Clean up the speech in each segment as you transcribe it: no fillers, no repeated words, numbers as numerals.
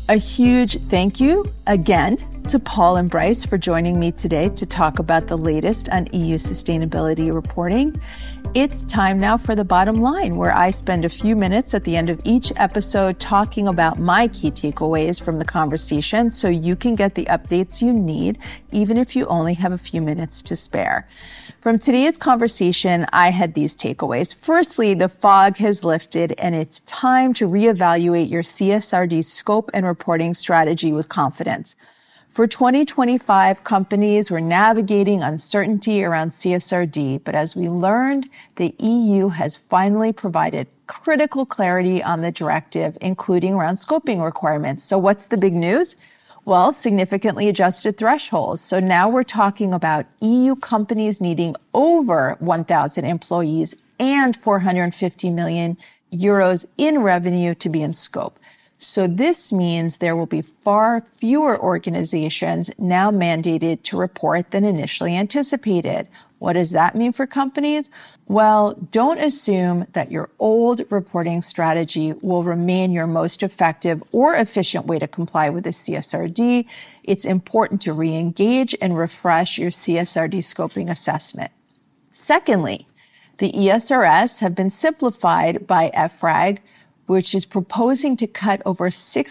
A huge thank you again to Paul and Bryce for joining me today to talk about the latest on EU sustainability reporting. It's time now for the bottom line, where I spend a few minutes at the end of each episode talking about my key takeaways from the conversation so you can get the updates you need, even if you only have a few minutes to spare. From today's conversation, I had these takeaways. Firstly, the fog has lifted and it's time to reevaluate your CSRD scope and reporting strategy with confidence. For 2025, companies were navigating uncertainty around CSRD, but as we learned, the EU has finally provided critical clarity on the directive, including around scoping requirements. So what's the big news? Well, significantly adjusted thresholds. So now we're talking about EU companies needing over 1,000 employees and 450 million euros in revenue to be in scope. So this means there will be far fewer organizations now mandated to report than initially anticipated. What does that mean for companies? Well, don't assume that your old reporting strategy will remain your most effective or efficient way to comply with the CSRD. It's important to re-engage and refresh your CSRD scoping assessment. Secondly, the ESRS have been simplified by EFRAG, which is proposing to cut over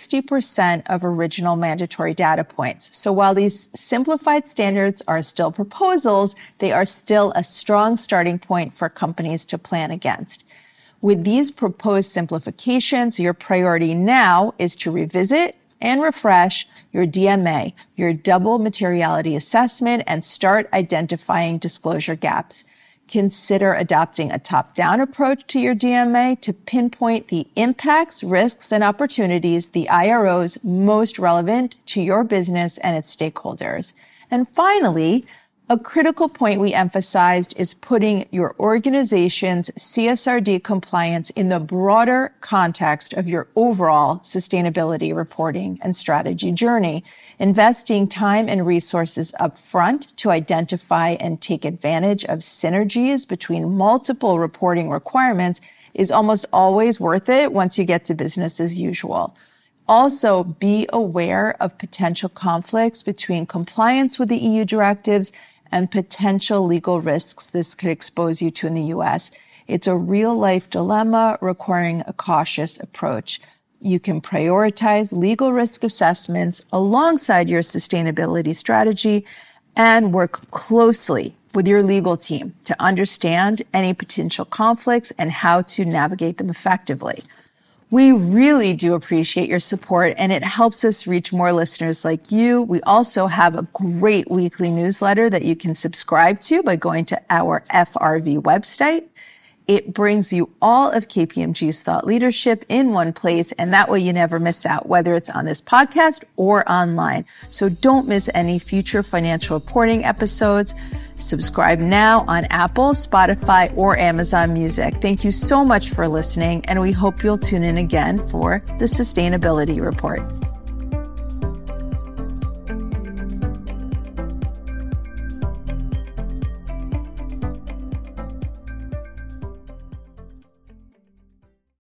60% of original mandatory data points. So while these simplified standards are still proposals, they are still a strong starting point for companies to plan against. With these proposed simplifications, your priority now is to revisit and refresh your DMA, your double materiality assessment, and start identifying disclosure gaps. Consider adopting a top-down approach to your DMA to pinpoint the impacts, risks, and opportunities the IROs most relevant to your business and its stakeholders. And finally, a critical point we emphasized is putting your organization's CSRD compliance in the broader context of your overall sustainability reporting and strategy journey. Investing time and resources up front to identify and take advantage of synergies between multiple reporting requirements is almost always worth it once you get to business as usual. Also, be aware of potential conflicts between compliance with the EU directives and potential legal risks this could expose you to in the US. It's a real-life dilemma requiring a cautious approach. You can prioritize legal risk assessments alongside your sustainability strategy and work closely with your legal team to understand any potential conflicts and how to navigate them effectively. We really do appreciate your support, and it helps us reach more listeners like you. We also have a great weekly newsletter that you can subscribe to by going to our FRV website. It brings you all of KPMG's thought leadership in one place, and that way you never miss out, whether it's on this podcast or online. So don't miss any future financial reporting episodes. Subscribe now on Apple, Spotify, or Amazon Music. Thank you so much for listening, and we hope you'll tune in again for the Sustainability Report.